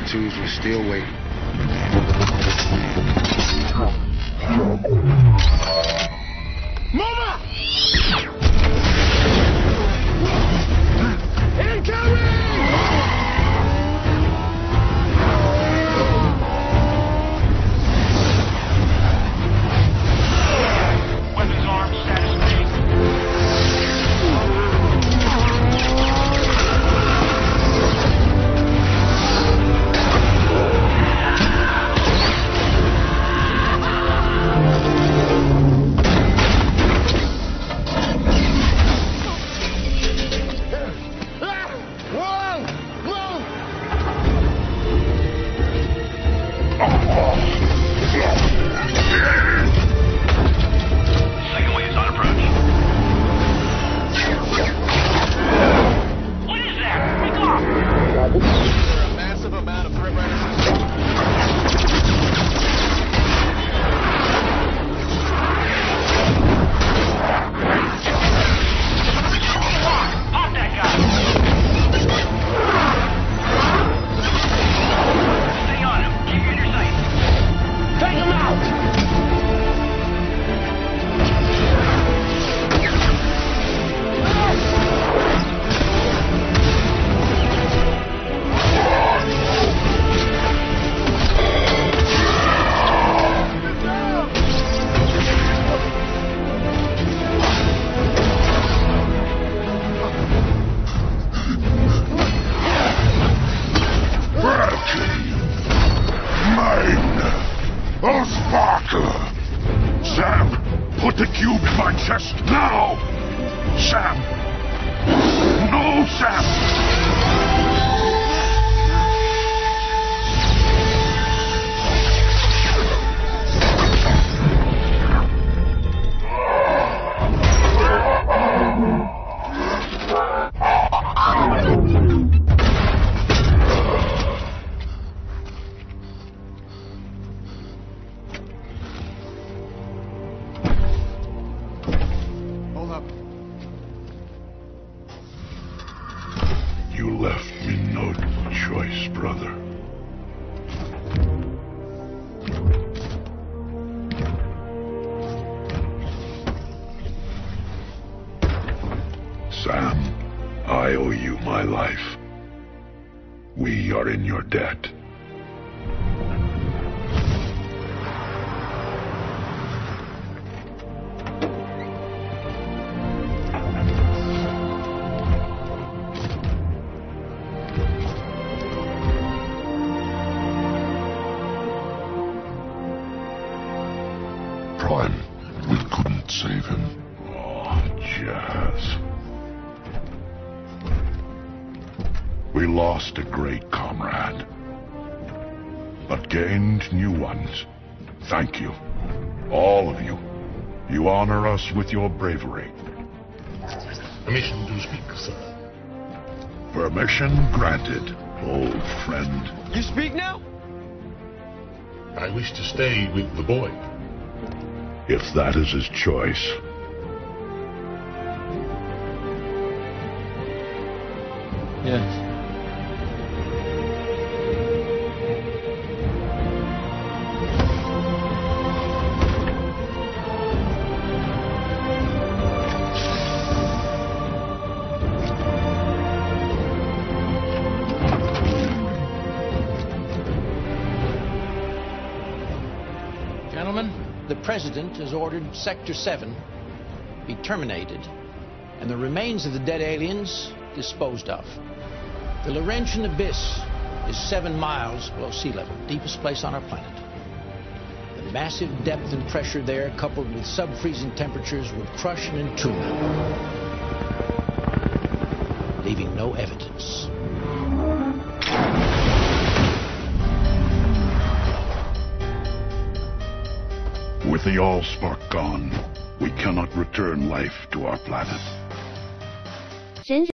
T-2s were still waiting. Mama! Incoming! Weapons armed, status B. Sam, put the cube in my chest now! Sam! No, Sam! You left me no choice, brother. Sam, I owe you my life. We are in your debt. Prime, we couldn't save him. Oh, Jazz. We lost a great comrade, but gained new ones. Thank you, all of you. You honor us with your bravery. Permission to speak, sir. Permission granted, old friend. You speak now? I wish to stay with the boy. If that is his choice. Yes. Gentlemen, the President has ordered Sector 7 be terminated and the remains of the dead aliens disposed of. The Laurentian Abyss is 7 miles below sea level, deepest place on our planet. The massive depth and pressure there, coupled with sub-freezing temperatures, would crush and entomb them, leaving no evidence. With the Allspark gone, we cannot return life to our planet.